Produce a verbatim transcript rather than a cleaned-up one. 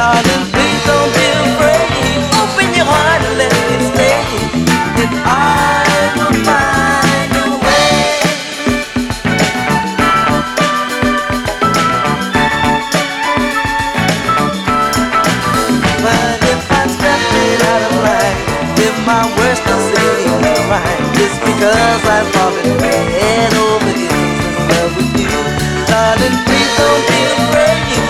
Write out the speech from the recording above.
Darling, please don't be afraid. Open your heart and let me stay. If I will find a way. But if I'm stepping out of line, if my words don't seem right, it's because I've fallen head over heels in love with you. Darling, please don't be afraid.